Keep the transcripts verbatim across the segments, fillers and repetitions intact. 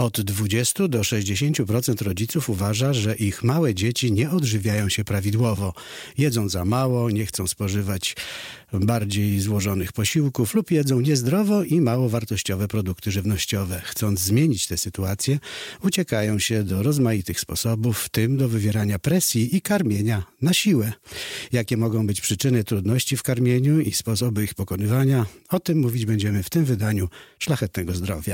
Od dwudziestu do sześćdziesięciu procent rodziców uważa, że ich małe dzieci nie odżywiają się prawidłowo. Jedzą za mało, nie chcą spożywać bardziej złożonych posiłków lub jedzą niezdrowo i mało wartościowe produkty żywnościowe. Chcąc zmienić tę sytuację, uciekają się do rozmaitych sposobów, w tym do wywierania presji i karmienia na siłę. Jakie mogą być przyczyny trudności w karmieniu i sposoby ich pokonywania? O tym mówić będziemy w tym wydaniu Szlachetnego Zdrowia.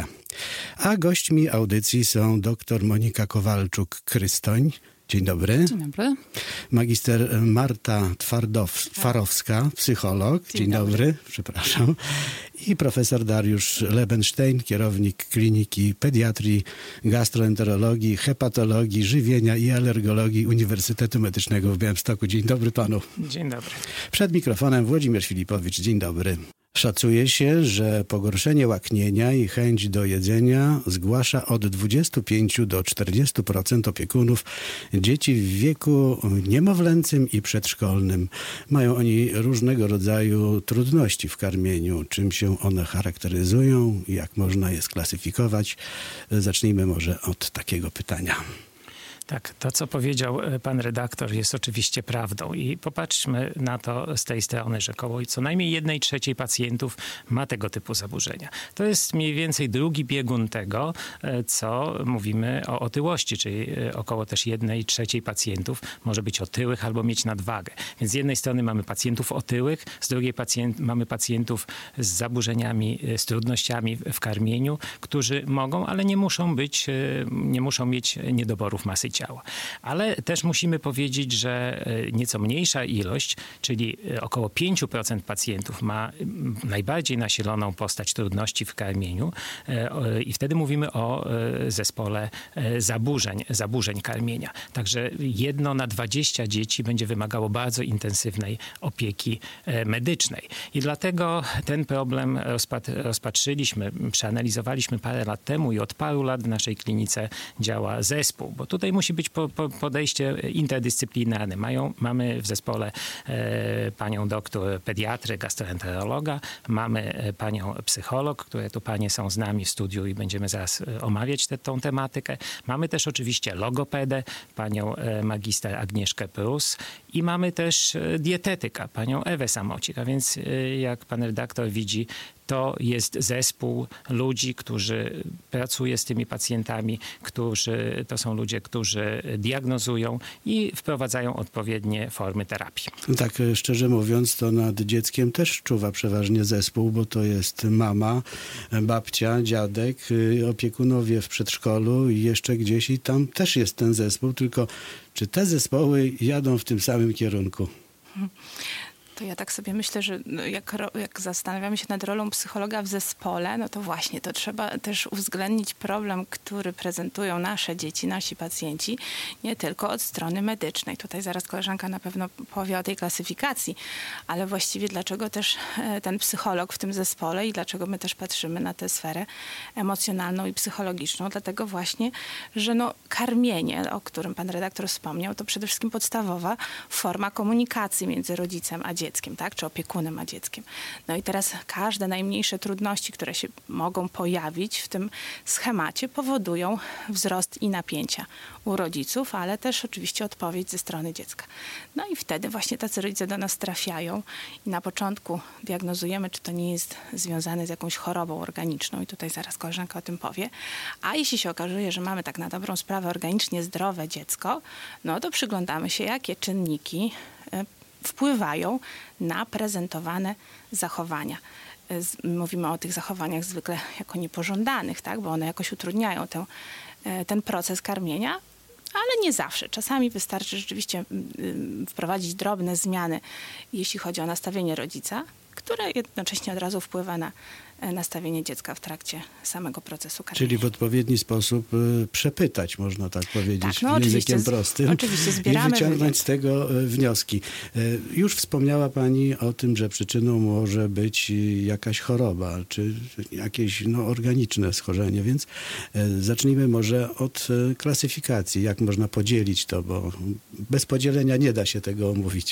A gośćmi audycji są dr Monika Kowalczuk-Krystoń. Dzień dobry. Dzień dobry. Magister Marta Twardow-Farowska, psycholog. Dzień, Dzień dobry. dobry. Przepraszam. I profesor Dariusz Lebenstein, kierownik Kliniki Pediatrii, Gastroenterologii, Hepatologii, Żywienia i Alergologii Uniwersytetu Medycznego w Białymstoku. Dzień dobry panu. Dzień dobry. Przed mikrofonem Włodzimierz Filipowicz. Dzień dobry. Szacuje się, że pogorszenie łaknienia i chęć do jedzenia zgłasza od dwudziestu pięciu do czterdziestu procent opiekunów dzieci w wieku niemowlęcym i przedszkolnym. Mają oni różnego rodzaju trudności w karmieniu. Czym się one charakteryzują? Jak można je sklasyfikować? Zacznijmy może od takiego pytania. Tak, to co powiedział pan redaktor jest oczywiście prawdą i popatrzmy na to z tej strony, że około co najmniej jednej trzeciej pacjentów ma tego typu zaburzenia. To jest mniej więcej drugi biegun tego, co mówimy o otyłości, czyli około też jednej trzeciej pacjentów może być otyłych albo mieć nadwagę. Więc z jednej strony mamy pacjentów otyłych, z drugiej pacjent, mamy pacjentów z zaburzeniami, z trudnościami w karmieniu, którzy mogą, ale nie muszą być, nie muszą mieć niedoborów masy ciała. Ale też musimy powiedzieć, że nieco mniejsza ilość, czyli około pięć procent pacjentów ma najbardziej nasiloną postać trudności w karmieniu i wtedy mówimy o zespole zaburzeń, zaburzeń karmienia. Także jedno na dwadzieścia dzieci będzie wymagało bardzo intensywnej opieki medycznej. I dlatego ten problem rozpat- rozpatrzyliśmy, przeanalizowaliśmy parę lat temu i od paru lat w naszej klinice działa zespół, bo tutaj musi być po, po podejście interdyscyplinarne. Mają, mamy w zespole e, panią doktor pediatry, gastroenterologa, mamy e, panią psycholog, które tu panie są z nami w studiu i będziemy zaraz e, omawiać tę tą tematykę. Mamy też oczywiście logopedę, panią e, magister Agnieszkę Prus i mamy też e, dietetyka, panią Ewę Samocik. A więc e, jak pan redaktor widzi, to jest zespół ludzi, którzy pracuje z tymi pacjentami, którzy, to są ludzie, którzy diagnozują i wprowadzają odpowiednie formy terapii. Tak szczerze mówiąc, to nad dzieckiem też czuwa przeważnie zespół, bo to jest mama, babcia, dziadek, opiekunowie w przedszkolu i jeszcze gdzieś i tam też jest ten zespół, tylko czy te zespoły jadą w tym samym kierunku? To ja tak sobie myślę, że jak, jak zastanawiamy się nad rolą psychologa w zespole, no to właśnie to trzeba też uwzględnić problem, który prezentują nasze dzieci, nasi pacjenci, nie tylko od strony medycznej. Tutaj zaraz koleżanka na pewno powie o tej klasyfikacji, ale właściwie dlaczego też ten psycholog w tym zespole i dlaczego my też patrzymy na tę sferę emocjonalną i psychologiczną? Dlatego właśnie, że no karmienie, o którym pan redaktor wspomniał, to przede wszystkim podstawowa forma komunikacji między rodzicem a dzieckiem. Dzieckiem, tak? Czy opiekunem a dzieckiem. No i teraz każde najmniejsze trudności, które się mogą pojawić w tym schemacie, powodują wzrost i napięcia u rodziców, ale też oczywiście odpowiedź ze strony dziecka. No i wtedy właśnie tacy rodzice do nas trafiają i na początku diagnozujemy, czy to nie jest związane z jakąś chorobą organiczną i tutaj zaraz koleżanka o tym powie. A jeśli się okazuje, że mamy tak na dobrą sprawę organicznie zdrowe dziecko, no to przyglądamy się, jakie czynniki wpływają na prezentowane zachowania. Mówimy o tych zachowaniach zwykle jako niepożądanych, tak? Bo one jakoś utrudniają tę, ten proces karmienia, ale nie zawsze. Czasami wystarczy rzeczywiście wprowadzić drobne zmiany, jeśli chodzi o nastawienie rodzica, które jednocześnie od razu wpływa na nastawienie dziecka w trakcie samego procesu karmienia. Czyli w odpowiedni sposób y, przepytać, można tak powiedzieć, tak, no językiem prostym. Oczywiście zbieramy i wyciągnąć wywiad. z tego y, wnioski. Y, już wspomniała pani o tym, że przyczyną może być y, jakaś choroba, czy jakieś no, organiczne schorzenie, więc y, zacznijmy może od y, klasyfikacji. Jak można podzielić to, bo bez podzielenia nie da się tego omówić.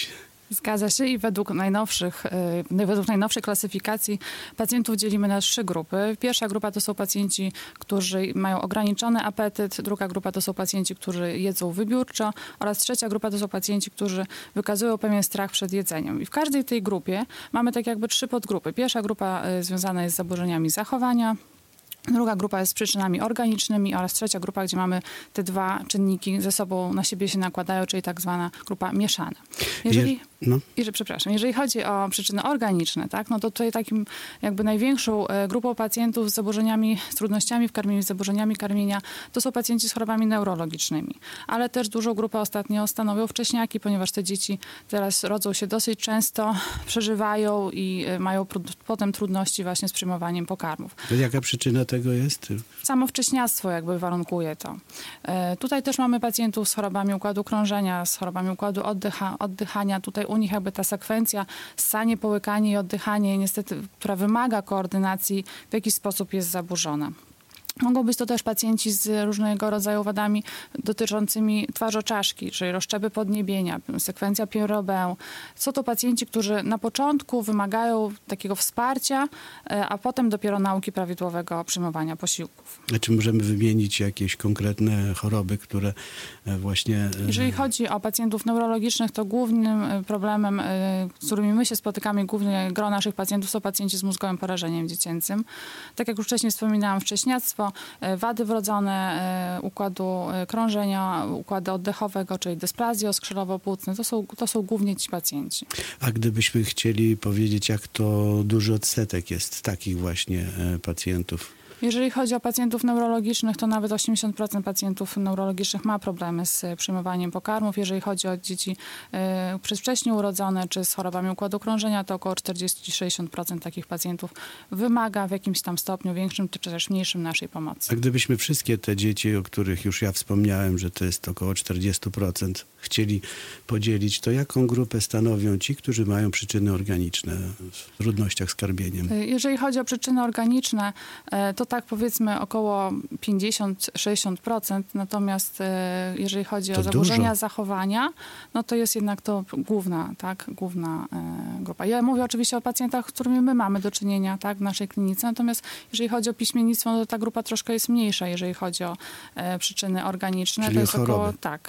Zgadza się i według najnowszych, yy, według najnowszej klasyfikacji pacjentów dzielimy na trzy grupy. Pierwsza grupa to są pacjenci, którzy mają ograniczony apetyt, druga grupa to są pacjenci, którzy jedzą wybiórczo oraz trzecia grupa to są pacjenci, którzy wykazują pewien strach przed jedzeniem. I w każdej tej grupie mamy tak jakby trzy podgrupy. Pierwsza grupa yy, związana jest z zaburzeniami zachowania. Druga grupa jest z przyczynami organicznymi oraz trzecia grupa, gdzie mamy te dwa czynniki ze sobą na siebie się nakładają, czyli tak zwana grupa mieszana. Jeżeli, no. jeżeli, przepraszam, jeżeli chodzi o przyczyny organiczne, tak, no to tutaj takim jakby największą grupą pacjentów z zaburzeniami, z trudnościami w karmieniu, z zaburzeniami karmienia, to są pacjenci z chorobami neurologicznymi. Ale też dużą grupę ostatnio stanowią wcześniaki, ponieważ te dzieci teraz rodzą się dosyć często, przeżywają i mają potem trudności właśnie z przyjmowaniem pokarmów. To jaka przyczyna tego jest? Samo wcześniactwo jakby warunkuje to. E, tutaj też mamy pacjentów z chorobami układu krążenia, z chorobami układu oddycha, oddychania. Tutaj u nich jakby ta sekwencja ssanie, połykanie i oddychanie niestety, która wymaga koordynacji, w jakiś sposób jest zaburzona. Mogą być to też pacjenci z różnego rodzaju wadami dotyczącymi twarzoczaszki, czyli rozszczepy podniebienia, sekwencja Pierre-Robin. Są to pacjenci, którzy na początku wymagają takiego wsparcia, a potem dopiero nauki prawidłowego przyjmowania posiłków. A czy możemy wymienić jakieś konkretne choroby, które właśnie... Jeżeli chodzi o pacjentów neurologicznych, to głównym problemem, z którymi my się spotykamy, głównie gro naszych pacjentów, są pacjenci z mózgowym porażeniem dziecięcym. Tak jak już wcześniej wspominałam, wcześniactwo, wady wrodzone układu krążenia, układu oddechowego, czyli dysplazje oskrzelowo-płucne, to są, to są głównie ci pacjenci. A gdybyśmy chcieli powiedzieć, jak to duży odsetek jest takich właśnie pacjentów? Jeżeli chodzi o pacjentów neurologicznych, to nawet osiemdziesiąt procent pacjentów neurologicznych ma problemy z przyjmowaniem pokarmów. Jeżeli chodzi o dzieci y, przedwcześnie urodzone czy z chorobami układu krążenia, to około czterdzieści do sześćdziesięciu procent takich pacjentów wymaga w jakimś tam stopniu większym czy też mniejszym naszej pomocy. A gdybyśmy wszystkie te dzieci, o których już ja wspomniałem, że to jest około czterdzieści procent, chcieli podzielić, to jaką grupę stanowią ci, którzy mają przyczyny organiczne w trudnościach z karmieniem? Jeżeli chodzi o przyczyny organiczne, to tak powiedzmy około pięćdziesiąt do sześćdziesięciu procent, natomiast jeżeli chodzi to o zaburzenia dużo. zachowania, no to jest jednak to główna, tak, główna grupa. Ja mówię oczywiście o pacjentach, z którymi my mamy do czynienia, tak, w naszej klinice, natomiast jeżeli chodzi o piśmiennictwo, no to ta grupa troszkę jest mniejsza, jeżeli chodzi o przyczyny organiczne. Czyli to jest choroby. około, tak.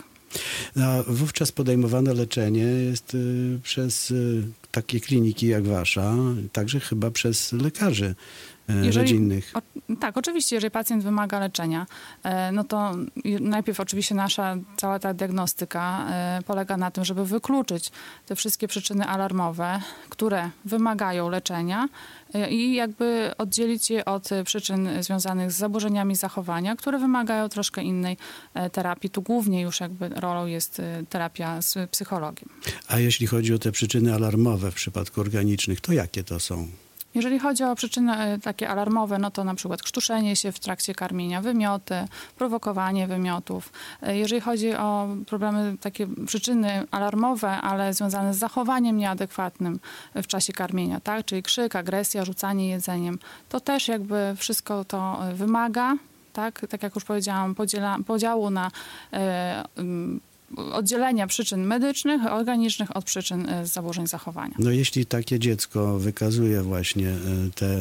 A wówczas podejmowane leczenie jest y, przez y, takie kliniki jak wasza, także chyba przez lekarzy y, Jeżeli, rodzinnych. O, tak, oczywiście, jeżeli pacjent wymaga leczenia, e, no to najpierw oczywiście nasza cała ta diagnostyka e, polega na tym, żeby wykluczyć te wszystkie przyczyny alarmowe, które wymagają leczenia e, i jakby oddzielić je od przyczyn związanych z zaburzeniami zachowania, które wymagają troszkę innej e, terapii. Tu głównie już jakby rolą jest e, terapia z psychologiem. A jeśli chodzi o te przyczyny alarmowe w przypadku organicznych, to jakie to są? Jeżeli chodzi o przyczyny takie alarmowe, no to na przykład krztuszenie się w trakcie karmienia, wymioty, prowokowanie wymiotów. Jeżeli chodzi o problemy, takie przyczyny alarmowe, ale związane z zachowaniem nieadekwatnym w czasie karmienia, tak, czyli krzyk, agresja, rzucanie jedzeniem, to też jakby wszystko to wymaga, tak, tak jak już powiedziałam, podziela, podziału na e, oddzielenia przyczyn medycznych, organicznych od przyczyn zaburzeń zachowania. No jeśli takie dziecko wykazuje właśnie te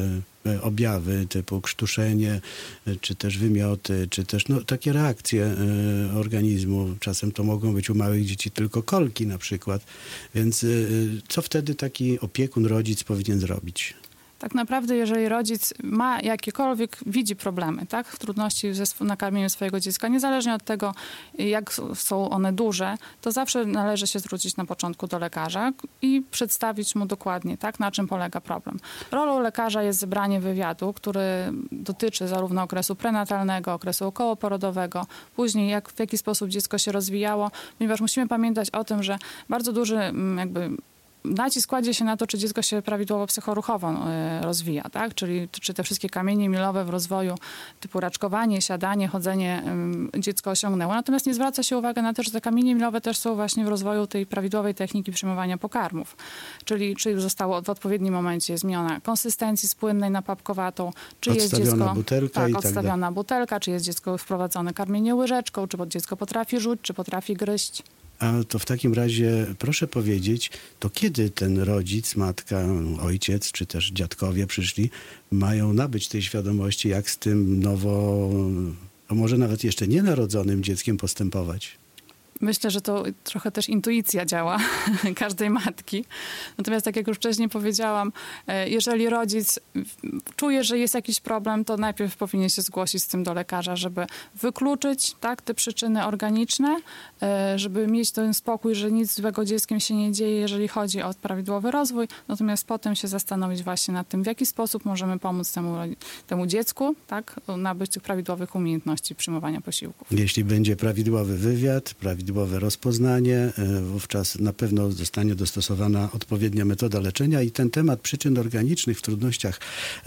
objawy typu krztuszenie, czy też wymioty, czy też no, takie reakcje organizmu, czasem to mogą być u małych dzieci tylko kolki na przykład, więc co wtedy taki opiekun, rodzic powinien zrobić? Tak naprawdę, jeżeli rodzic ma jakiekolwiek, widzi problemy, tak, trudności ze nakarmieniem swojego dziecka, niezależnie od tego, jak są one duże, to zawsze należy się zwrócić na początku do lekarza i przedstawić mu dokładnie, tak, na czym polega problem. Rolą lekarza jest zebranie wywiadu, który dotyczy zarówno okresu prenatalnego, okresu okołoporodowego, później jak, w jaki sposób dziecko się rozwijało, ponieważ musimy pamiętać o tym, że bardzo duży jakby nacisk kładzie się na to, czy dziecko się prawidłowo psychoruchowo rozwija, tak? Czyli czy te wszystkie kamienie milowe w rozwoju typu raczkowanie, siadanie, chodzenie dziecko osiągnęło. Natomiast nie zwraca się uwagi na to, że te kamienie milowe też są właśnie w rozwoju tej prawidłowej techniki przyjmowania pokarmów. Czyli czy zostało w odpowiednim momencie zmieniona konsystencji z płynnej na papkowatą, czy jest dziecko... butelka tak, i tak odstawiona butelka, czy jest dziecko wprowadzone karmienie łyżeczką, czy dziecko potrafi rzuć, czy potrafi gryźć. A to w takim razie proszę powiedzieć, to kiedy ten rodzic, matka, ojciec, czy też dziadkowie przyszli, mają nabyć tej świadomości, jak z tym nowo, a może nawet jeszcze nienarodzonym dzieckiem postępować? Myślę, że to trochę też intuicja działa każdej matki. Natomiast tak jak już wcześniej powiedziałam, jeżeli rodzic czuje, że jest jakiś problem, to najpierw powinien się zgłosić z tym do lekarza, żeby wykluczyć, tak, te przyczyny organiczne, żeby mieć ten spokój, że nic złego dzieckiem się nie dzieje, jeżeli chodzi o prawidłowy rozwój. Natomiast potem się zastanowić właśnie nad tym, w jaki sposób możemy pomóc temu, temu dziecku, tak, nabyć tych prawidłowych umiejętności przyjmowania posiłków. Jeśli będzie prawidłowy wywiad, prawidłowy prawidłowe rozpoznanie, wówczas na pewno zostanie dostosowana odpowiednia metoda leczenia i ten temat przyczyn organicznych w trudnościach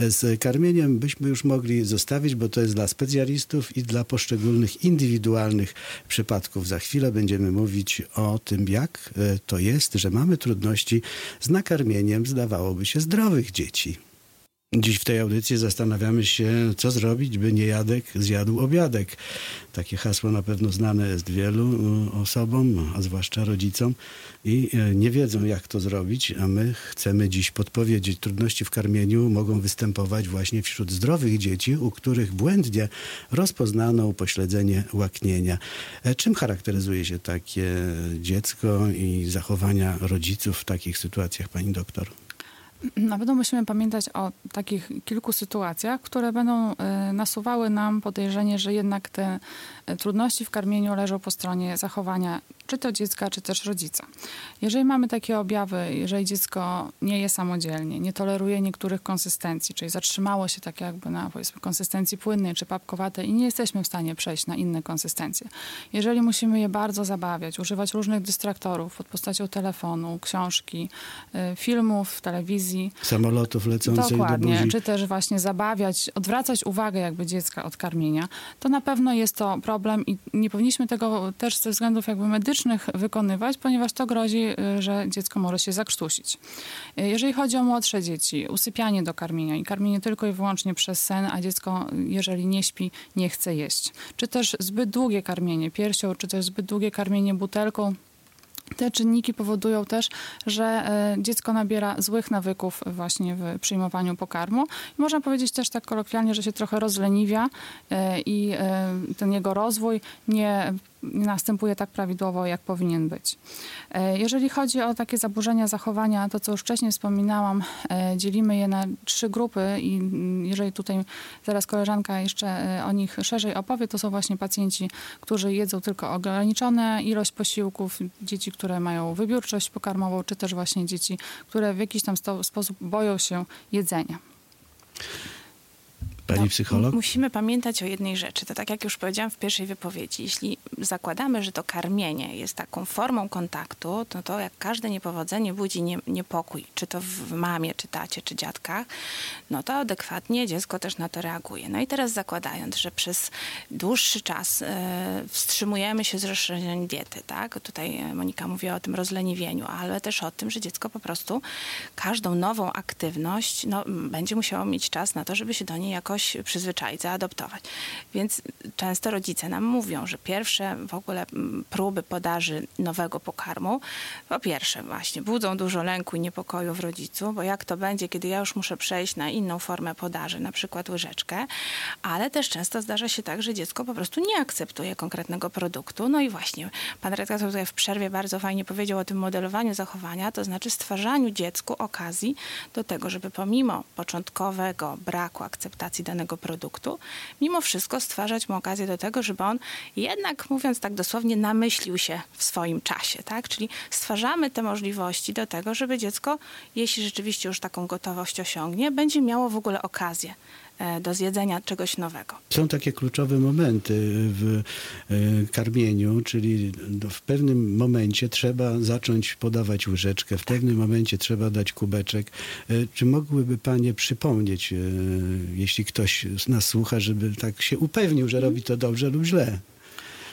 z karmieniem byśmy już mogli zostawić, bo to jest dla specjalistów i dla poszczególnych indywidualnych przypadków. Za chwilę będziemy mówić o tym, jak to jest, że mamy trudności z nakarmieniem, zdawałoby się, zdrowych dzieci. Dziś w tej audycji zastanawiamy się, co zrobić, by niejadek zjadł obiadek. Takie hasło na pewno znane jest wielu osobom, a zwłaszcza rodzicom i nie wiedzą, jak to zrobić, a my chcemy dziś podpowiedzieć. Trudności w karmieniu mogą występować właśnie wśród zdrowych dzieci, u których błędnie rozpoznano upośledzenie łaknienia. Czym charakteryzuje się takie dziecko i zachowania rodziców w takich sytuacjach, pani doktor? Na pewno musimy pamiętać o takich kilku sytuacjach, które będą nasuwały nam podejrzenie, że jednak te trudności w karmieniu leżą po stronie zachowania czy to dziecka, czy też rodzica. Jeżeli mamy takie objawy, jeżeli dziecko nie je samodzielnie, nie toleruje niektórych konsystencji, czyli zatrzymało się tak jakby na, powiedzmy, konsystencji płynnej czy papkowatej i nie jesteśmy w stanie przejść na inne konsystencje. Jeżeli musimy je bardzo zabawiać, używać różnych dystraktorów pod postacią telefonu, książki, filmów, telewizji. Samolotów lecących Dokładnie, do buzi. czy też właśnie zabawiać, odwracać uwagę jakby dziecka od karmienia, to na pewno jest to problem i nie powinniśmy tego też ze względów jakby medycznych wykonywać, ponieważ to grozi, że dziecko może się zakrztusić. Jeżeli chodzi o młodsze dzieci, usypianie do karmienia i karmienie tylko i wyłącznie przez sen, a dziecko, jeżeli nie śpi, nie chce jeść. Czy też zbyt długie karmienie piersią, czy też zbyt długie karmienie butelką. Te czynniki powodują też, że dziecko nabiera złych nawyków właśnie w przyjmowaniu pokarmu. I można powiedzieć też tak kolokwialnie, że się trochę rozleniwia i ten jego rozwój nie nie następuje tak prawidłowo, jak powinien być. Jeżeli chodzi o takie zaburzenia zachowania, to co już wcześniej wspominałam, dzielimy je na trzy grupy i jeżeli tutaj zaraz koleżanka jeszcze o nich szerzej opowie, to są właśnie pacjenci, którzy jedzą tylko ograniczoną ilość posiłków, dzieci, które mają wybiórczość pokarmową, czy też właśnie dzieci, które w jakiś tam sto- sposób boją się jedzenia. Pani psycholog? Musimy pamiętać o jednej rzeczy. To tak jak już powiedziałam w pierwszej wypowiedzi. Jeśli zakładamy, że to karmienie jest taką formą kontaktu, to to jak każde niepowodzenie budzi nie, niepokój, czy to w mamie, czy tacie, czy dziadkach, no to adekwatnie dziecko też na to reaguje. No i teraz zakładając, że przez dłuższy czas y, wstrzymujemy się z rozszerzeniem diety, tak? Tutaj Monika mówiła o tym rozleniwieniu, ale też o tym, że dziecko po prostu każdą nową aktywność no, będzie musiało mieć czas na to, żeby się do niej jakoś przyzwyczaić, zaadoptować. Więc często rodzice nam mówią, że pierwsze w ogóle próby podaży nowego pokarmu, po pierwsze właśnie budzą dużo lęku i niepokoju w rodzicu, bo jak to będzie, kiedy ja już muszę przejść na inną formę podaży, na przykład łyżeczkę, ale też często zdarza się tak, że dziecko po prostu nie akceptuje konkretnego produktu. No i właśnie pan redaktor tutaj w przerwie bardzo fajnie powiedział o tym modelowaniu zachowania, to znaczy stwarzaniu dziecku okazji do tego, żeby pomimo początkowego braku akceptacji danego produktu, mimo wszystko stwarzać mu okazję do tego, żeby on jednak, mówiąc tak dosłownie, namyślił się w swoim czasie, tak? Czyli stwarzamy te możliwości do tego, żeby dziecko, jeśli rzeczywiście już taką gotowość osiągnie, będzie miało w ogóle okazję do zjedzenia czegoś nowego. Są takie kluczowe momenty w karmieniu, czyli w pewnym momencie trzeba zacząć podawać łyżeczkę, w pewnym momencie trzeba dać kubeczek. Czy mogłyby panie przypomnieć, jeśli ktoś z nas słucha, żeby tak się upewnił, że robi to dobrze lub źle?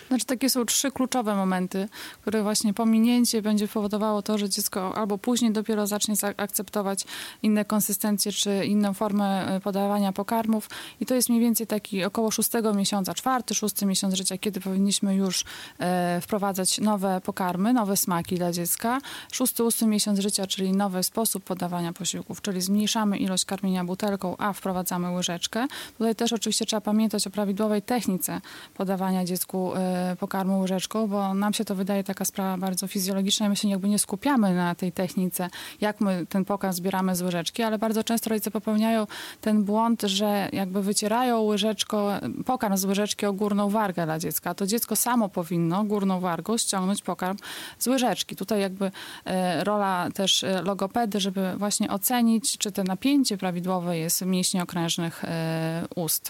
Znaczy takie są trzy kluczowe momenty, które właśnie pominięcie będzie powodowało to, że dziecko albo później dopiero zacznie akceptować inne konsystencje czy inną formę podawania pokarmów i to jest mniej więcej taki około szóstego miesiąca, czwarty, szósty miesiąc życia, kiedy powinniśmy już e, wprowadzać nowe pokarmy, nowe smaki dla dziecka. Szósty, ósmy miesiąc życia, czyli nowy sposób podawania posiłków, czyli zmniejszamy ilość karmienia butelką, a wprowadzamy łyżeczkę. Tutaj też oczywiście trzeba pamiętać o prawidłowej technice podawania dziecku e, pokarmu łyżeczką, bo nam się to wydaje taka sprawa bardzo fizjologiczna i my się jakby nie skupiamy na tej technice, jak my ten pokarm zbieramy z łyżeczki, ale bardzo często rodzice popełniają ten błąd, że jakby wycierają łyżeczką, pokarm z łyżeczki o górną wargę dla dziecka. To dziecko samo powinno górną wargą ściągnąć pokarm z łyżeczki. Tutaj jakby e, rola też logopedy, żeby właśnie ocenić, czy to napięcie prawidłowe jest mięśni okrężnych e, ust.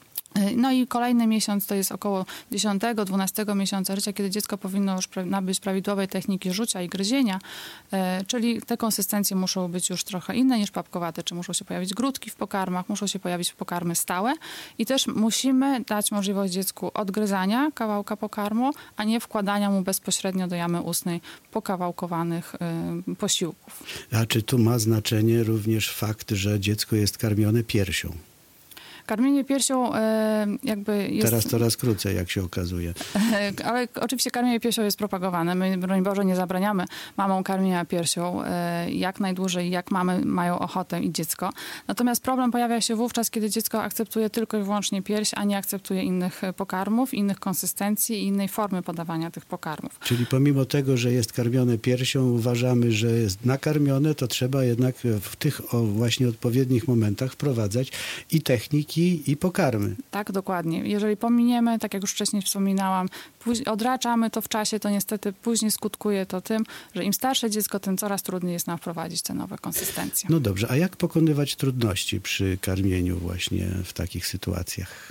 No i kolejny miesiąc to jest około dziesiątego, dwunastego miesiąca życia, kiedy dziecko powinno już nabyć prawidłowej techniki rzucia i gryzienia, e, czyli te konsystencje muszą być już trochę inne niż papkowate, czy muszą się pojawić grudki w pokarmach, muszą się pojawić pokarmy stałe i też musimy dać możliwość dziecku odgryzania kawałka pokarmu, a nie wkładania mu bezpośrednio do jamy ustnej pokawałkowanych e, posiłków. A czy tu ma znaczenie również fakt, że dziecko jest karmione piersią? Karmienie piersią e, jakby jest... Teraz coraz krócej, jak się okazuje. Ale oczywiście karmienie piersią jest propagowane. My, broń Boże, nie zabraniamy mamom karmienia piersią e, jak najdłużej, jak mamy mają ochotę i dziecko. Natomiast problem pojawia się wówczas, kiedy dziecko akceptuje tylko i wyłącznie pierś, a nie akceptuje innych pokarmów, innych konsystencji i innej formy podawania tych pokarmów. Czyli pomimo tego, że jest karmione piersią, uważamy, że jest nakarmione, to trzeba jednak w tych o właśnie odpowiednich momentach wprowadzać i techniki, i pokarmy. Tak, dokładnie. Jeżeli pominiemy, tak jak już wcześniej wspominałam, odraczamy to w czasie, to niestety później skutkuje to tym, że im starsze dziecko, tym coraz trudniej jest nam wprowadzić te nowe konsystencje. No dobrze, a jak pokonywać trudności przy karmieniu właśnie w takich sytuacjach?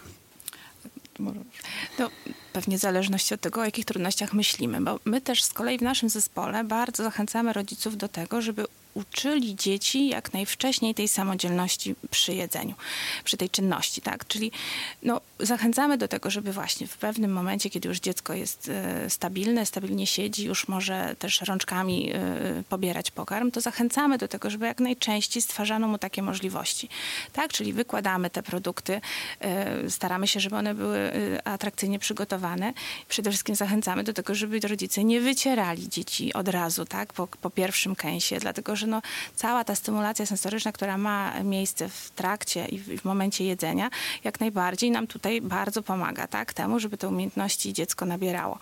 To pewnie w zależności od tego, o jakich trudnościach myślimy, bo my też z kolei w naszym zespole bardzo zachęcamy rodziców do tego, żeby uczyli dzieci jak najwcześniej tej samodzielności przy jedzeniu, przy tej czynności, tak? Czyli no, zachęcamy do tego, żeby właśnie w pewnym momencie, kiedy już dziecko jest y, stabilne, stabilnie siedzi, już może też rączkami y, pobierać pokarm, to zachęcamy do tego, żeby jak najczęściej stwarzano mu takie możliwości, tak? Czyli wykładamy te produkty, y, staramy się, żeby one były y, atrakcyjnie przygotowane. Przede wszystkim zachęcamy do tego, żeby rodzice nie wycierali dzieci od razu, tak? Po, po pierwszym kęsie, dlatego, że no, cała ta stymulacja sensoryczna, która ma miejsce w trakcie i w, w momencie jedzenia, jak najbardziej nam tutaj bardzo pomaga, tak, temu, żeby te umiejętności dziecko nabierało.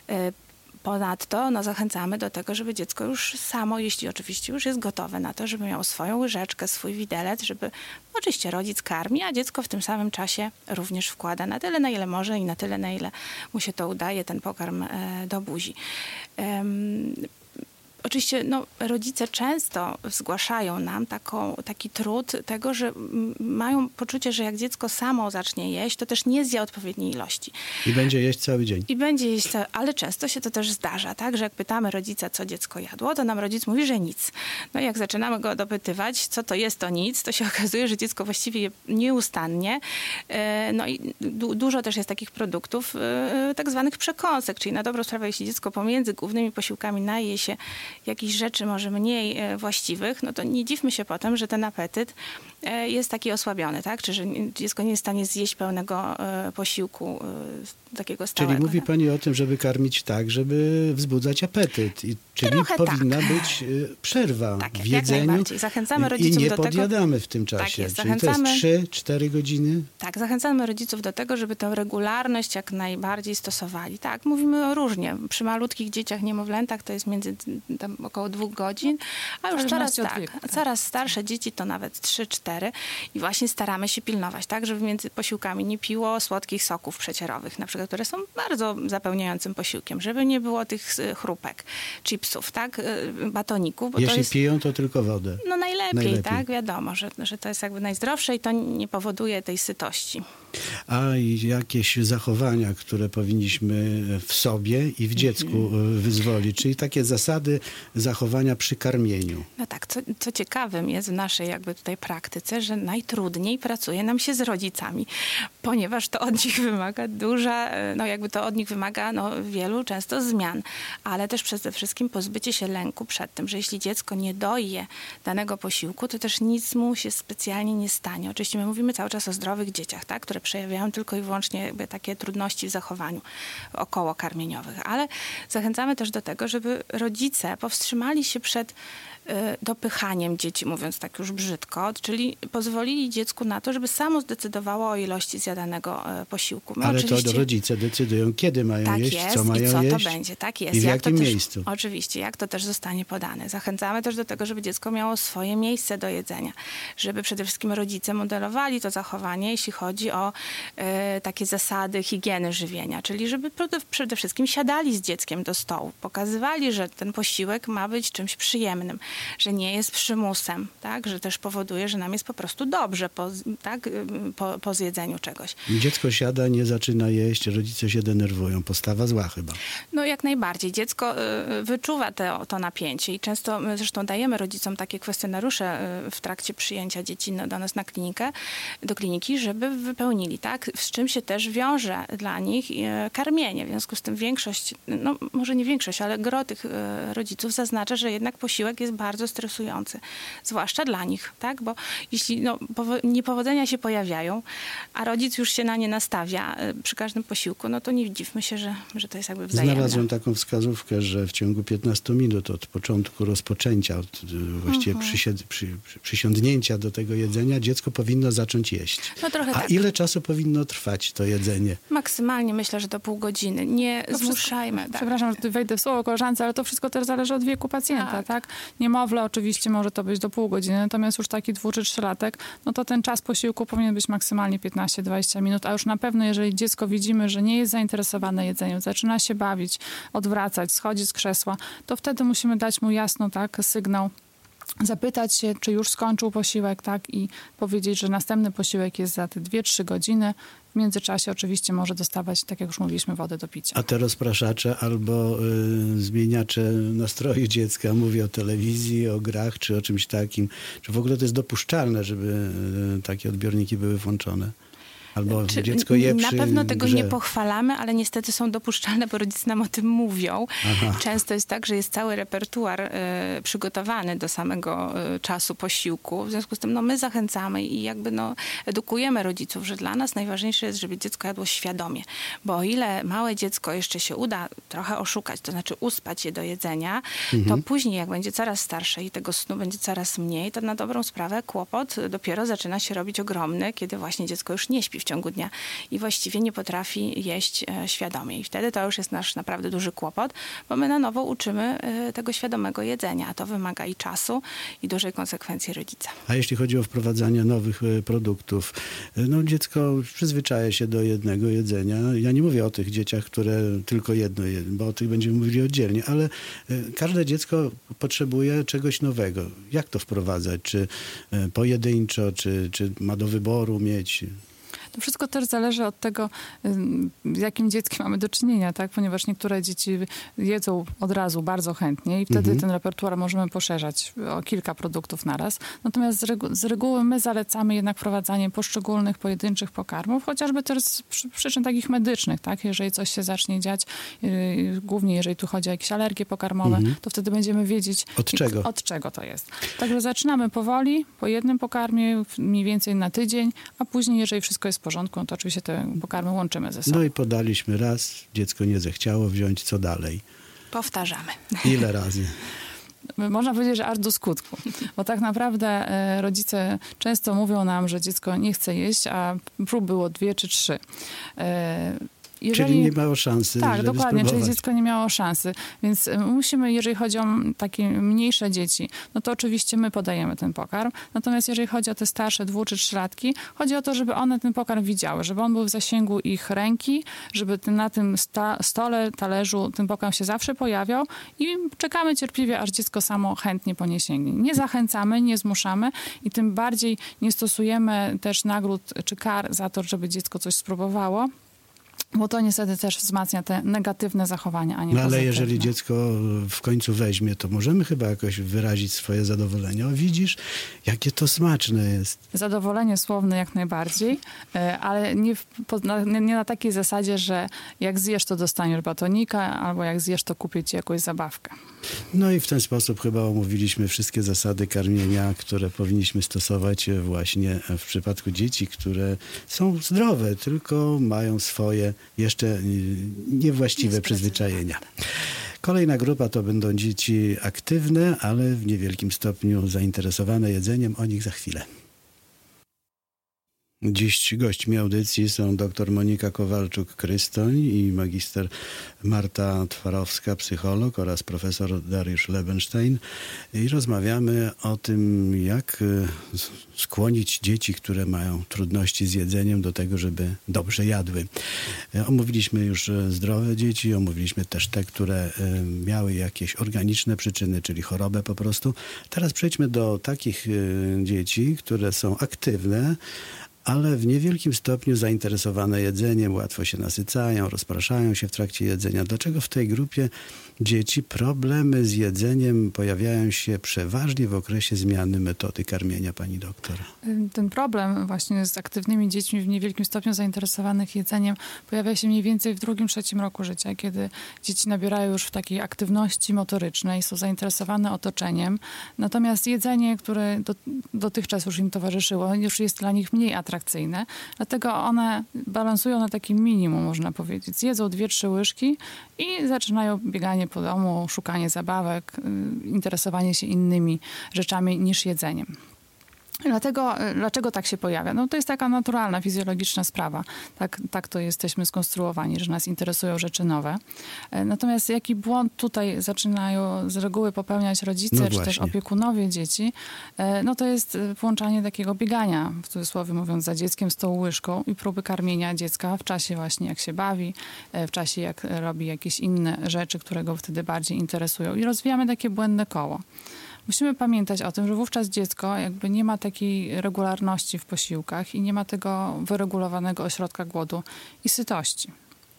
Ponadto no, zachęcamy do tego, żeby dziecko już samo, jeśli oczywiście już jest gotowe na to, żeby miało swoją łyżeczkę, swój widelec, żeby oczywiście rodzic karmi, a dziecko w tym samym czasie również wkłada na tyle, na ile może i na tyle, na ile mu się to udaje, ten pokarm e, do buzi. Um, Oczywiście no, rodzice często zgłaszają nam taką, taki trud tego, że mają poczucie, że jak dziecko samo zacznie jeść, to też nie zje odpowiedniej ilości. I będzie jeść cały dzień. I będzie jeść, cały, ale często się to też zdarza, tak, że jak pytamy rodzica, co dziecko jadło, to nam rodzic mówi, że nic. No i jak zaczynamy go dopytywać, co to jest to nic, to się okazuje, że dziecko właściwie je nieustannie. No i du- dużo też jest takich produktów, tak zwanych przekąsek, czyli na dobrą sprawę, jeśli dziecko pomiędzy głównymi posiłkami naje się jakichś rzeczy może mniej właściwych, no to nie dziwmy się potem, że ten apetyt jest taki osłabiony, tak? Czy że dziecko nie jest w stanie zjeść pełnego posiłku takiego stałego. Czyli mówi tak? pani o tym, żeby karmić tak, żeby wzbudzać apetyt. I, czyli Trochę powinna tak. być przerwa tak, w jak jedzeniu. najbardziej. Zachęcamy rodziców I nie do tego. podjadamy w tym czasie. Tak jest, czyli to zachęcamy... jest trzy cztery godziny? Tak, zachęcamy rodziców do tego, żeby tę regularność jak najbardziej stosowali. Tak, mówimy różnie. Przy malutkich dzieciach, niemowlętach to jest między tam około dwóch godzin, a już coraz, tak, wieku, tak. coraz starsze dzieci to nawet trzy cztery i właśnie staramy się pilnować, tak, żeby między posiłkami nie piło słodkich soków przecierowych, na przykład, które są bardzo zapełniającym posiłkiem, żeby nie było tych chrupek, chipsów, tak, batoników. Bo Jeśli to jest, piją, to tylko wodę. No najlepiej, najlepiej. tak, wiadomo, że, że to jest jakby najzdrowsze i to nie powoduje tej sytości. A jakieś zachowania, które powinniśmy w sobie i w dziecku wyzwolić, czyli takie zasady zachowania przy karmieniu. No tak, co, co ciekawym jest w naszej jakby tutaj praktyce, że najtrudniej pracuje nam się z rodzicami, ponieważ to od nich wymaga duża, no jakby to od nich wymaga no, wielu często zmian, ale też przede wszystkim pozbycie się lęku przed tym, że jeśli dziecko nie doje danego posiłku, to też nic mu się specjalnie nie stanie. Oczywiście my mówimy cały czas o zdrowych dzieciach, tak, które przejawiają tylko i wyłącznie jakby takie trudności w zachowaniu okołokarmieniowych, ale zachęcamy też do tego, żeby rodzice powstrzymali się przed dopychaniem dzieci, mówiąc tak już brzydko, czyli pozwolili dziecku na to, żeby samo zdecydowało o ilości zjadanego posiłku. My Ale oczywiście... to rodzice decydują, kiedy mają tak jeść, jest, co mają i co jeść to będzie. Tak jest. I w jak jakim to też, miejscu. Oczywiście, jak to też zostanie podane. Zachęcamy też do tego, żeby dziecko miało swoje miejsce do jedzenia. Żeby przede wszystkim rodzice modelowali to zachowanie, jeśli chodzi o e, takie zasady higieny żywienia. Czyli żeby przede wszystkim siadali z dzieckiem do stołu. Pokazywali, że ten posiłek ma być czymś przyjemnym, że nie jest przymusem, tak? Że też powoduje, że nam jest po prostu dobrze po, tak? po, po zjedzeniu czegoś. Dziecko siada, nie zaczyna jeść, rodzice się denerwują. Postawa zła chyba. No jak najbardziej. Dziecko y, wyczuwa te, to napięcie i często my zresztą dajemy rodzicom takie kwestionariusze y, w trakcie przyjęcia dzieci no, do nas na klinikę, do kliniki, żeby wypełnili, tak? Z czym się też wiąże dla nich y, karmienie. W związku z tym większość, no może nie większość, ale gro tych y, rodziców zaznacza, że jednak posiłek jest bardzo stresujący. Zwłaszcza dla nich, tak? Bo jeśli no, niepowodzenia się pojawiają, a rodzic już się na nie nastawia przy każdym posiłku, no to nie dziwmy się, że, że to jest jakby wzajemne. Znalazłem taką wskazówkę, że w ciągu piętnastu minut od początku rozpoczęcia, od właściwie uh-huh. przysiad, przy, przy, przysiądnięcia do tego jedzenia, dziecko powinno zacząć jeść. No trochę a tak. ile czasu powinno trwać to jedzenie? Maksymalnie myślę, że do pół godziny. Nie to zmuszajmy. Wszystko, tak. Przepraszam, że wejdę w słowo koleżance, ale to wszystko też zależy od wieku pacjenta, tak? tak? Niemowlę oczywiście może to być do pół godziny, natomiast już taki dwu czy trzylatek, no to ten czas posiłku powinien być maksymalnie piętnaście do dwudziestu minut, a już na pewno jeżeli dziecko widzimy, że nie jest zainteresowane jedzeniem, zaczyna się bawić, odwracać, schodzić z krzesła, to wtedy musimy dać mu jasno tak sygnał, zapytać się, czy już skończył posiłek, tak, i powiedzieć, że następny posiłek jest za te dwie trzy godziny. W międzyczasie oczywiście może dostawać, tak jak już mówiliśmy, wodę do picia. A te rozpraszacze albo y, zmieniacze nastroju dziecka, mówię o telewizji, o grach, czy o czymś takim, czy w ogóle to jest dopuszczalne, żeby y, takie odbiorniki były włączone? Albo Czy, dziecko je na przy pewno tego grze. nie pochwalamy, ale niestety są dopuszczalne, bo rodzice nam o tym mówią. Aha. Często jest tak, że jest cały repertuar y, przygotowany do samego y, czasu posiłku. W związku z tym no, my zachęcamy i jakby no, edukujemy rodziców, że dla nas najważniejsze jest, żeby dziecko jadło świadomie. Bo o ile małe dziecko jeszcze się uda trochę oszukać, to znaczy uspać je do jedzenia, Mhm. to później jak będzie coraz starsze i tego snu będzie coraz mniej, to na dobrą sprawę kłopot dopiero zaczyna się robić ogromny, kiedy właśnie dziecko już nie śpi w ciągu dnia i właściwie nie potrafi jeść e, świadomie. I wtedy to już jest nasz naprawdę duży kłopot, bo my na nowo uczymy e, tego świadomego jedzenia, a to wymaga i czasu, i dużej konsekwencji rodzica. A jeśli chodzi o wprowadzanie nowych e, produktów, e, no dziecko przyzwyczaja się do jednego jedzenia. Ja nie mówię o tych dzieciach, które tylko jedno jedzą, bo o tych będziemy mówili oddzielnie, ale e, każde dziecko potrzebuje czegoś nowego. Jak to wprowadzać? Czy e, pojedynczo, czy, czy ma do wyboru mieć... To wszystko też zależy od tego, z jakim dzieckiem mamy do czynienia, tak? Ponieważ niektóre dzieci jedzą od razu bardzo chętnie i wtedy Mhm. ten repertuar możemy poszerzać o kilka produktów naraz. Natomiast z, regu- z reguły my zalecamy jednak wprowadzanie poszczególnych pojedynczych pokarmów, chociażby też z przy- przyczyn takich medycznych, tak? Jeżeli coś się zacznie dziać, yy, głównie jeżeli tu chodzi o jakieś alergie pokarmowe, Mhm. to wtedy będziemy wiedzieć, Od i- czego? od czego to jest. Także zaczynamy powoli, po jednym pokarmie, mniej więcej na tydzień, a później, jeżeli wszystko jest w porządku, no to oczywiście te pokarmy łączymy ze sobą. No i podaliśmy raz, dziecko nie zechciało wziąć, co dalej? Powtarzamy. Ile razy? Można powiedzieć, że aż do skutku. Bo tak naprawdę e, rodzice często mówią nam, że dziecko nie chce jeść, a prób było dwie czy trzy. E, Jeżeli, czyli nie miało szansy, tak, żeby dokładnie, spróbować. czyli dziecko nie miało szansy. Więc musimy, jeżeli chodzi o takie mniejsze dzieci, no to oczywiście my podajemy ten pokarm. Natomiast jeżeli chodzi o te starsze, dwu czy trzylatki, chodzi o to, żeby one ten pokarm widziały, żeby on był w zasięgu ich ręki, żeby ten, na tym sta, stole, talerzu ten pokarm się zawsze pojawiał i czekamy cierpliwie, aż dziecko samo chętnie po nie sięgnie. Nie zachęcamy, nie zmuszamy i tym bardziej nie stosujemy też nagród czy kar za to, żeby dziecko coś spróbowało, bo to niestety też wzmacnia te negatywne zachowania, a nie no, ale pozytywne. jeżeli dziecko w końcu weźmie, to możemy chyba jakoś wyrazić swoje zadowolenie. O, widzisz, jakie to smaczne jest. Zadowolenie słowne jak najbardziej, ale nie, w, nie, nie na takiej zasadzie, że jak zjesz, to dostaniesz batonika, albo jak zjesz, to kupię ci jakąś zabawkę. No i w ten sposób chyba omówiliśmy wszystkie zasady karmienia, które powinniśmy stosować właśnie w przypadku dzieci, które są zdrowe, tylko mają swoje jeszcze niewłaściwe przyzwyczajenia. Kolejna grupa to będą dzieci aktywne, ale w niewielkim stopniu zainteresowane jedzeniem. O nich za chwilę. Dziś gośćmi audycji są dr Monika Kowalczuk-Krystoń i magister Marta Twarowska, psycholog, oraz profesor Dariusz Lebenstein. I rozmawiamy o tym, jak skłonić dzieci, które mają trudności z jedzeniem, do tego, żeby dobrze jadły. Omówiliśmy już zdrowe dzieci, omówiliśmy też te, które miały jakieś organiczne przyczyny, czyli chorobę po prostu. Teraz przejdźmy do takich dzieci, które są aktywne, ale w niewielkim stopniu zainteresowane jedzeniem, łatwo się nasycają, rozpraszają się w trakcie jedzenia. Dlaczego w tej grupie dzieci problemy z jedzeniem pojawiają się przeważnie w okresie zmiany metody karmienia, pani doktor? Ten problem właśnie z aktywnymi dziećmi w niewielkim stopniu zainteresowanych jedzeniem pojawia się mniej więcej w drugim, trzecim roku życia, kiedy dzieci nabierają już w takiej aktywności motorycznej, są zainteresowane otoczeniem. Natomiast jedzenie, które do, dotychczas już im towarzyszyło, już jest dla nich mniej atrakcyjne. Dlatego one balansują na takim minimum, można powiedzieć. Zjedzą dwie, trzy łyżki i zaczynają bieganie po domu, szukanie zabawek, interesowanie się innymi rzeczami niż jedzeniem. Dlatego, dlaczego tak się pojawia? No to jest taka naturalna, fizjologiczna sprawa. Tak, tak to jesteśmy skonstruowani, że nas interesują rzeczy nowe. Natomiast jaki błąd tutaj zaczynają z reguły popełniać rodzice, no czy też opiekunowie dzieci, no to jest włączanie takiego biegania, w cudzysłowie mówiąc, za dzieckiem z tą łyżką i próby karmienia dziecka w czasie właśnie jak się bawi, w czasie jak robi jakieś inne rzeczy, które go wtedy bardziej interesują. I rozwijamy takie błędne koło. Musimy pamiętać o tym, że wówczas dziecko jakby nie ma takiej regularności w posiłkach i nie ma tego wyregulowanego ośrodka głodu i sytości.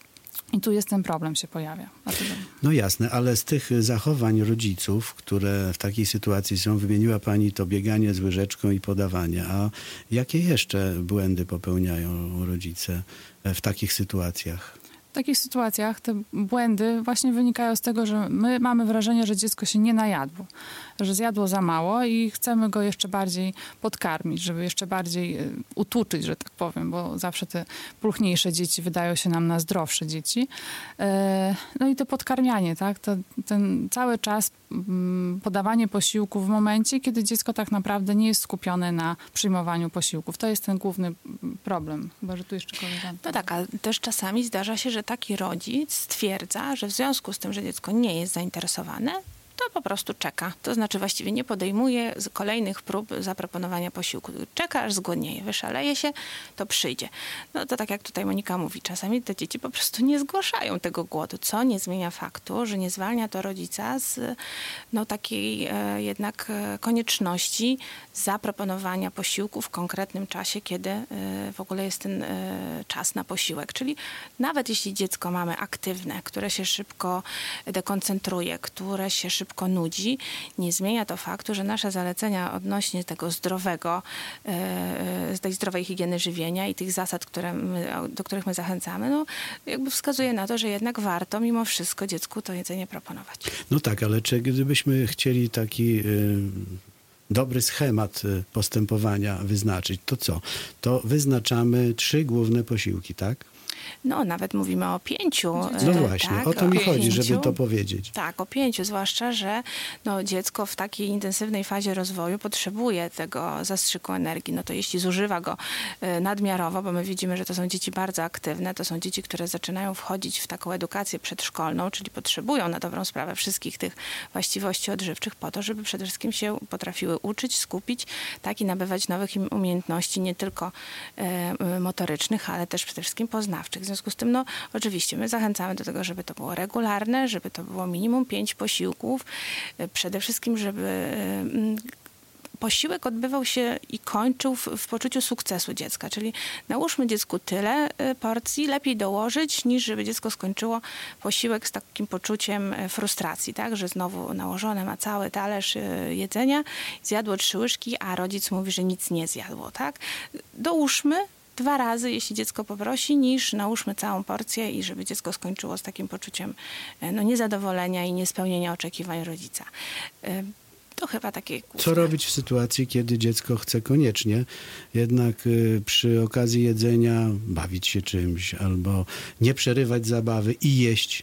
I tu jest ten problem, się pojawia. Dlatego... No jasne, ale z tych zachowań rodziców, które w takiej sytuacji są, wymieniła pani to bieganie z łyżeczką i podawanie. A jakie jeszcze błędy popełniają rodzice w takich sytuacjach? W takich sytuacjach te błędy właśnie wynikają z tego, że my mamy wrażenie, że dziecko się nie najadło, że zjadło za mało i chcemy go jeszcze bardziej podkarmić, żeby jeszcze bardziej utuczyć, że tak powiem, bo zawsze te pulchniejsze dzieci wydają się nam na zdrowsze dzieci. No i to podkarmianie, tak? To, ten cały czas podawanie posiłków w momencie, kiedy dziecko tak naprawdę nie jest skupione na przyjmowaniu posiłków. To jest ten główny problem. Chyba, że tu jeszcze koleżanka. No tak, ale też czasami zdarza się, że taki rodzic stwierdza, że w związku z tym, że dziecko nie jest zainteresowane, to po prostu czeka. To znaczy właściwie nie podejmuje z kolejnych prób zaproponowania posiłku. Czeka, aż zgłodnieje, wyszaleje się, to przyjdzie. No to tak jak tutaj Monika mówi, czasami te dzieci po prostu nie zgłaszają tego głodu, co nie zmienia faktu, że nie zwalnia to rodzica z no, takiej e, jednak e, konieczności zaproponowania posiłku w konkretnym czasie, kiedy e, w ogóle jest ten e, czas na posiłek. Czyli nawet jeśli dziecko mamy aktywne, które się szybko dekoncentruje, które się szybko nudzi, nie zmienia to faktu, że nasze zalecenia odnośnie tego zdrowego, z tej zdrowej higieny żywienia i tych zasad, które my, do których my zachęcamy, no jakby wskazuje na to, że jednak warto mimo wszystko dziecku to jedzenie proponować. No tak, ale czy gdybyśmy chcieli taki y, dobry schemat postępowania wyznaczyć, to co? To wyznaczamy trzy główne posiłki, tak? No, nawet mówimy o pięciu. No e, właśnie, tak, o to mi chodzi, pięciu. żeby to powiedzieć. Tak, o pięciu, zwłaszcza, że no, dziecko w takiej intensywnej fazie rozwoju potrzebuje tego zastrzyku energii. No to jeśli zużywa go e, nadmiarowo, bo my widzimy, że to są dzieci bardzo aktywne, to są dzieci, które zaczynają wchodzić w taką edukację przedszkolną, czyli potrzebują na dobrą sprawę wszystkich tych właściwości odżywczych po to, żeby przede wszystkim się potrafiły uczyć, skupić, tak i nabywać nowych im umiejętności, nie tylko e, motorycznych, ale też przede wszystkim poznawczych. W związku z tym, no oczywiście my zachęcamy do tego, żeby to było regularne, żeby to było minimum pięć posiłków. E, przede wszystkim, żeby e, posiłek odbywał się i kończył w, w poczuciu sukcesu dziecka, czyli nałóżmy dziecku tyle y, porcji, lepiej dołożyć, niż żeby dziecko skończyło posiłek z takim poczuciem y, frustracji, tak, że znowu nałożone ma cały talerz y, jedzenia, zjadło trzy łyżki, a rodzic mówi, że nic nie zjadło, tak. Dołóżmy dwa razy, jeśli dziecko poprosi, niż nałóżmy całą porcję i żeby dziecko skończyło z takim poczuciem y, no, niezadowolenia i niespełnienia oczekiwań rodzica. Y, To chyba takie główne. Co robić w sytuacji, kiedy dziecko chce koniecznie jednak y, przy okazji jedzenia bawić się czymś albo nie przerywać zabawy i jeść?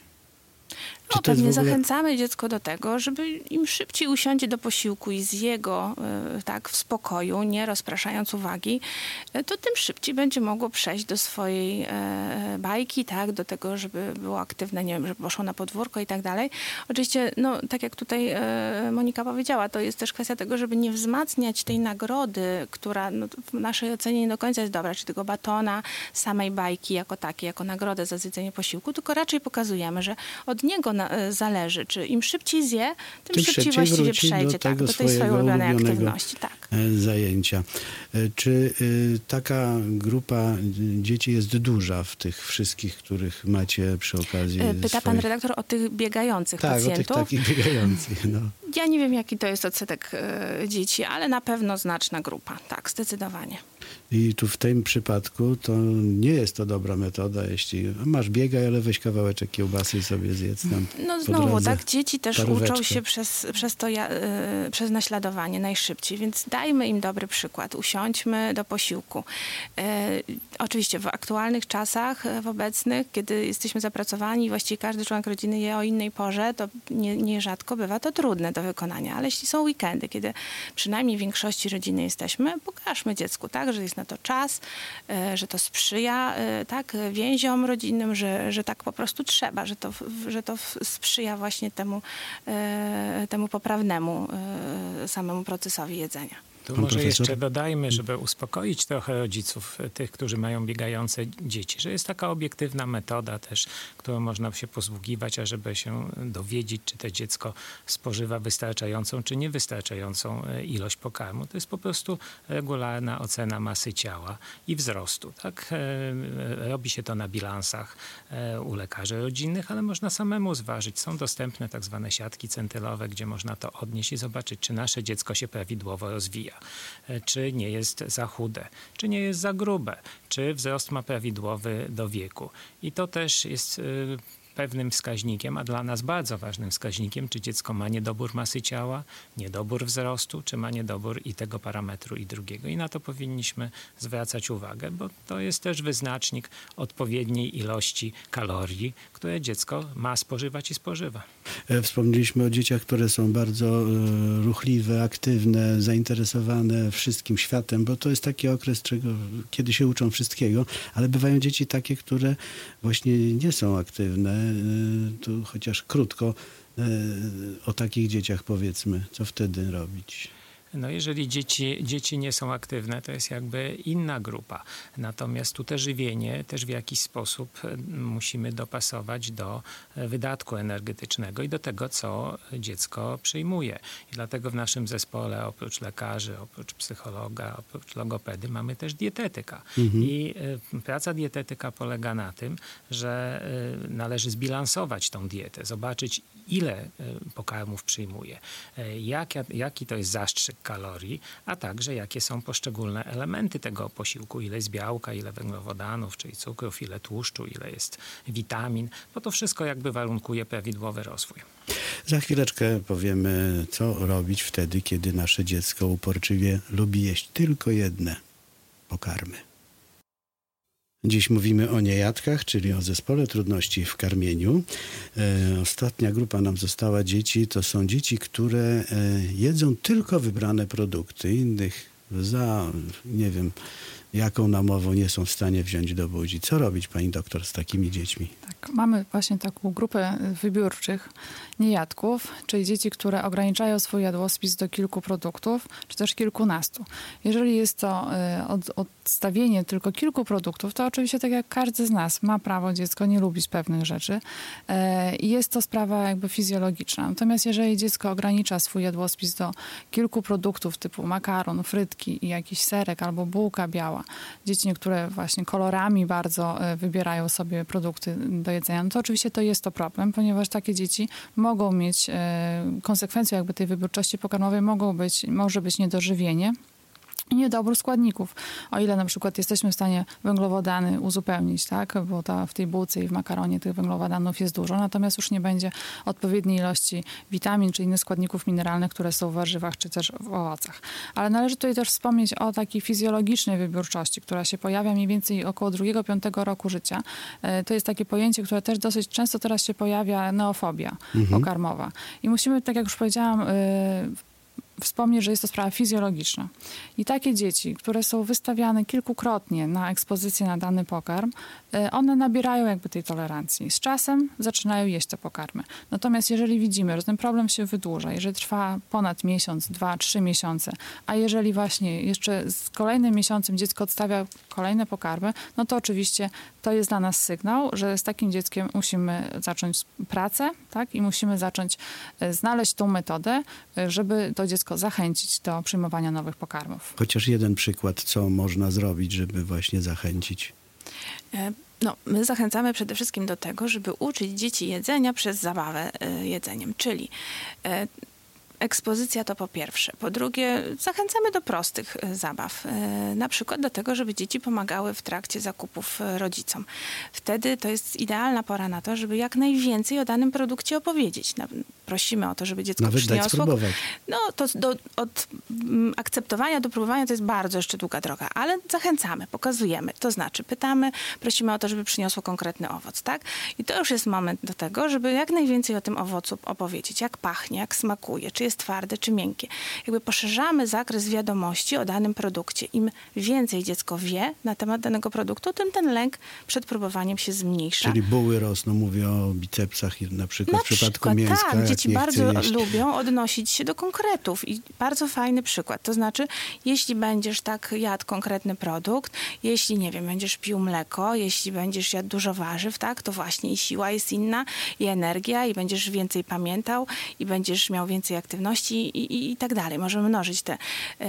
No, pewnie zachęcamy dziecko do tego, żeby im szybciej usiądzie do posiłku i zje go y, tak w spokoju, nie rozpraszając uwagi, y, to tym szybciej będzie mogło przejść do swojej y, bajki, tak, do tego, żeby było aktywne, nie wiem, żeby poszło na podwórko i tak dalej. Oczywiście, no, tak jak tutaj y, Monika powiedziała, to jest też kwestia tego, żeby nie wzmacniać tej nagrody, która no, w naszej ocenie nie do końca jest dobra, czy tego batona, samej bajki jako takiej, jako nagrodę za zjedzenie posiłku, tylko raczej pokazujemy, że od niego na, zależy, czy im szybciej zje, tym, tym szybciej, szybciej właściwie przejdzie do, tak, do tej swojej ulubionej aktywności. Tak. Zajęcia. Czy y, taka grupa dzieci jest duża w tych wszystkich, których macie przy okazji? Pyta swoich... pan redaktor o tych biegających tak, pacjentów? Tak, o tych takich biegających. No. Ja nie wiem, jaki to jest odsetek y, dzieci, ale na pewno znaczna grupa. Tak, zdecydowanie. I tu w tym przypadku to nie jest to dobra metoda, jeśli masz biegaj, ale weź kawałeczek kiełbasy i sobie zjedz tam. No znowu, drodze, tak, dzieci też paróweczkę. uczą się przez, przez to, ja, y, przez naśladowanie najszybciej, więc dajmy im dobry przykład, usiądźmy do posiłku. Y, oczywiście w aktualnych czasach, w obecnych, kiedy jesteśmy zapracowani i właściwie każdy członek rodziny je o innej porze, to nie, nierzadko bywa to trudne do wykonania, ale jeśli są weekendy, kiedy przynajmniej w większości rodziny jesteśmy, pokażmy dziecku, tak, że jest na to czas, że to sprzyja tak, więziom rodzinnym, że, że tak po prostu trzeba, że to, że to sprzyja właśnie temu, temu poprawnemu samemu procesowi jedzenia. Tu Pan może profesor? jeszcze dodajmy, żeby uspokoić trochę rodziców, tych, którzy mają biegające dzieci, że jest taka obiektywna metoda też, którą można się posługiwać, ażeby się dowiedzieć, czy to dziecko spożywa wystarczającą, czy niewystarczającą ilość pokarmu. To jest po prostu regularna ocena masy ciała i wzrostu. Tak? Robi się to na bilansach u lekarzy rodzinnych, ale można samemu zważyć. Są dostępne tak zwane siatki centylowe, gdzie można to odnieść i zobaczyć, czy nasze dziecko się prawidłowo rozwija. Czy nie jest za chude, czy nie jest za grube, czy wzrost ma prawidłowy do wieku. I to też jest y, pewnym wskaźnikiem, a dla nas bardzo ważnym wskaźnikiem, czy dziecko ma niedobór masy ciała, niedobór wzrostu, czy ma niedobór i tego parametru, i drugiego. I na to powinniśmy zwracać uwagę, bo to jest też wyznacznik odpowiedniej ilości kalorii, które dziecko ma spożywać i spożywa. Wspomnieliśmy o dzieciach, które są bardzo ruchliwe, aktywne, zainteresowane wszystkim światem, bo to jest taki okres, czego, kiedy się uczą wszystkiego, ale bywają dzieci takie, które właśnie nie są aktywne. Tu chociaż krótko o takich dzieciach powiedzmy, co wtedy robić? No jeżeli dzieci, dzieci nie są aktywne, to jest jakby inna grupa. Natomiast tu te żywienie też w jakiś sposób musimy dopasować do wydatku energetycznego i do tego, co dziecko przyjmuje. I dlatego w naszym zespole oprócz lekarzy, oprócz psychologa, oprócz logopedy mamy też dietetyka. Mhm. I praca dietetyka polega na tym, że należy zbilansować tą dietę, zobaczyć, ile pokarmów przyjmuje, jak, jaki to jest zastrzyk kalorii, a także jakie są poszczególne elementy tego posiłku, ile jest białka, ile węglowodanów, czyli cukrów, ile tłuszczu, ile jest witamin, bo to wszystko jakby warunkuje prawidłowy rozwój. Za chwileczkę powiemy, co robić wtedy, kiedy nasze dziecko uporczywie lubi jeść tylko jedne pokarmy. Dziś mówimy o niejadkach, czyli o zespole trudności w karmieniu. E, ostatnia grupa nam została dzieci. To są dzieci, które e, jedzą tylko wybrane produkty. Innych za, nie wiem, jaką namową nie są w stanie wziąć do buzi. Co robić, pani doktor, z takimi dziećmi? Tak, mamy właśnie taką grupę wybiórczych niejadków, czyli dzieci, które ograniczają swój jadłospis do kilku produktów, czy też kilkunastu. Jeżeli jest to y, od, odstawienie tylko kilku produktów, to oczywiście tak jak każdy z nas ma prawo dziecko nie lubić pewnych rzeczy i y, jest to sprawa jakby fizjologiczna. Natomiast jeżeli dziecko ogranicza swój jadłospis do kilku produktów typu makaron, frytki i jakiś serek albo bułka biała, dzieci niektóre właśnie kolorami bardzo y, wybierają sobie produkty do jedzenia, no to oczywiście to jest to problem, ponieważ takie dzieci mogą mieć, e, konsekwencją jakby tej wyborczości pokarmowej mogą być, może być niedożywienie i niedobór składników. O ile na przykład jesteśmy w stanie węglowodany uzupełnić, tak, bo ta, w tej bułce i w makaronie tych węglowodanów jest dużo, natomiast już nie będzie odpowiedniej ilości witamin czy innych składników mineralnych, które są w warzywach czy też w owocach. Ale należy tutaj też wspomnieć o takiej fizjologicznej wybiórczości, która się pojawia mniej więcej około drugiego piątego roku życia. To jest takie pojęcie, które też dosyć często teraz się pojawia, neofobia mhm. pokarmowa. I musimy, tak jak już powiedziałam, wspomnieć, że jest to sprawa fizjologiczna. I takie dzieci, które są wystawiane kilkukrotnie na ekspozycję na dany pokarm, one nabierają jakby tej tolerancji. Z czasem zaczynają jeść te pokarmy. Natomiast jeżeli widzimy, że ten problem się wydłuża, jeżeli trwa ponad miesiąc, dwa, trzy miesiące, a jeżeli właśnie jeszcze z kolejnym miesiącem dziecko odstawia kolejne pokarmy, no to oczywiście to jest dla nas sygnał, że z takim dzieckiem musimy zacząć pracę, tak? I musimy zacząć znaleźć tą metodę, żeby to dziecko zachęcić do przyjmowania nowych pokarmów. Chociaż jeden przykład, co można zrobić, żeby właśnie zachęcić? No, my zachęcamy przede wszystkim do tego, żeby uczyć dzieci jedzenia przez zabawę jedzeniem, czyli ekspozycja to po pierwsze. Po drugie, zachęcamy do prostych zabaw. Na przykład do tego, żeby dzieci pomagały w trakcie zakupów rodzicom. Wtedy to jest idealna pora na to, żeby jak najwięcej o danym produkcie opowiedzieć. Prosimy o to, żeby dziecko Nawet przyniosło. dać spróbować. No to do, od akceptowania do próbowania to jest bardzo jeszcze długa droga, ale zachęcamy, pokazujemy. To znaczy pytamy, prosimy o to, żeby przyniosło konkretny owoc, tak? I to już jest moment do tego, żeby jak najwięcej o tym owocu opowiedzieć. Jak pachnie, jak smakuje, czy jest twarde, czy miękkie. Jakby poszerzamy zakres wiadomości o danym produkcie. Im więcej dziecko wie na temat danego produktu, tym ten lęk przed próbowaniem się zmniejsza. Czyli buły rosną, mówię o bicepsach na przykład na w przypadku przykład, mięska. Tak, dzieci bardzo jeść. lubią odnosić się do konkretów i bardzo fajny przykład. To znaczy, jeśli będziesz tak jadł konkretny produkt, jeśli, nie wiem, będziesz pił mleko, jeśli będziesz jadł dużo warzyw, tak, to właśnie i siła jest inna, i energia, i będziesz więcej pamiętał, i będziesz miał więcej aktywności i, i, i tak dalej. Możemy mnożyć te,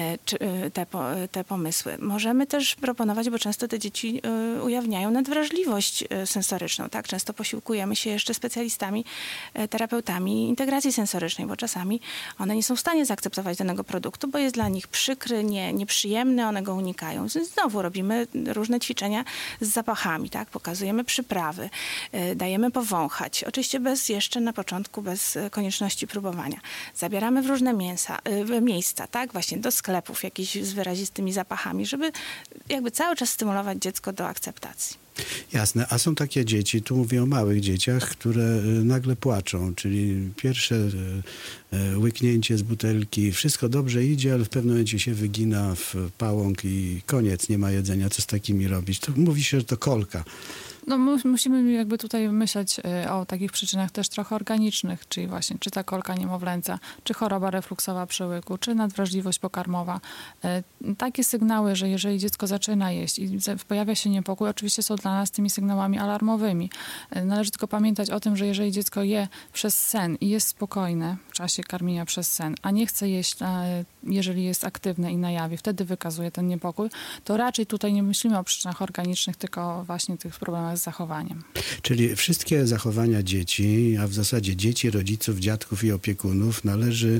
te, te pomysły. Możemy też proponować, bo często te dzieci ujawniają nadwrażliwość sensoryczną, tak? Często posiłkujemy się jeszcze specjalistami, terapeutami integracji sensorycznej, bo czasami one nie są w stanie zaakceptować danego produktu, bo jest dla nich przykry, nie, nieprzyjemny, one go unikają. Więc znowu robimy różne ćwiczenia z zapachami, tak? Pokazujemy przyprawy, dajemy powąchać. Oczywiście bez jeszcze na początku, bez konieczności próbowania. Zabieramy w różne mięsa, y, miejsca, tak? Właśnie do sklepów jakichś z wyrazistymi zapachami, żeby jakby cały czas stymulować dziecko do akceptacji. Jasne, a są takie dzieci, tu mówię o małych dzieciach, które nagle płaczą, czyli pierwsze łyknięcie z butelki, wszystko dobrze idzie, ale w pewnym momencie się wygina w pałąk i koniec, nie ma jedzenia. Co z takimi robić? To mówi się, że to kolka. No musimy jakby tutaj myśleć o takich przyczynach też trochę organicznych, czyli właśnie czy ta kolka niemowlęca, czy choroba refluksowa przełyku, czy nadwrażliwość pokarmowa. Takie sygnały, że jeżeli dziecko zaczyna jeść i pojawia się niepokój, oczywiście są dla nas tymi sygnałami alarmowymi. Należy tylko pamiętać o tym, że jeżeli dziecko je przez sen i jest spokojne w czasie karmienia przez sen, a nie chce jeść, jeżeli jest aktywne i na jawie, wtedy wykazuje ten niepokój, to raczej tutaj nie myślimy o przyczynach organicznych, tylko właśnie tych problemach z zachowaniem. Czyli wszystkie zachowania dzieci, a w zasadzie dzieci, rodziców, dziadków i opiekunów należy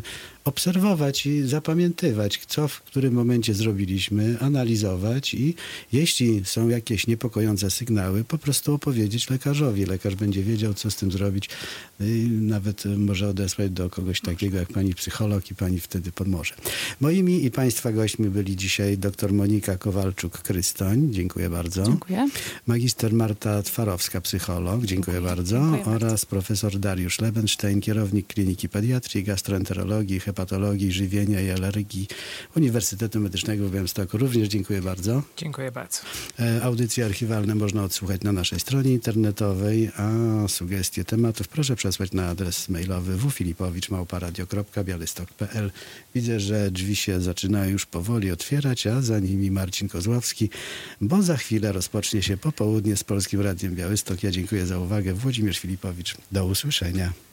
obserwować i zapamiętywać, co w którym momencie zrobiliśmy, analizować i jeśli są jakieś niepokojące sygnały, po prostu opowiedzieć lekarzowi. Lekarz będzie wiedział, co z tym zrobić. I nawet może odesłać do kogoś takiego jak pani psycholog i pani wtedy pomoże. Moimi i państwa gośćmi byli dzisiaj dr Monika Kowalczuk-Krystoń. Dziękuję bardzo. Dziękuję. Magister Marta Twarowska, psycholog. Dziękuję bardzo. Dziękuję oraz bardzo. profesor Dariusz Lebenstein, kierownik Kliniki Pediatrii, Gastroenterologii, Hepatologii, Żywienia i Alergii Uniwersytetu Medycznego w Białymstoku. Również dziękuję bardzo. Dziękuję bardzo. E, Audycje archiwalne można odsłuchać na naszej stronie internetowej, a sugestie tematów proszę przesłać na adres mailowy w filipowicz małpa radio kropka białystok kropka p l. Widzę, że drzwi się zaczynają już powoli otwierać, a za nimi Marcin Kozłowski, bo za chwilę rozpocznie się popołudnie z Polskim Radiem Białystok. Ja dziękuję za uwagę. Włodzimierz Filipowicz. Do usłyszenia.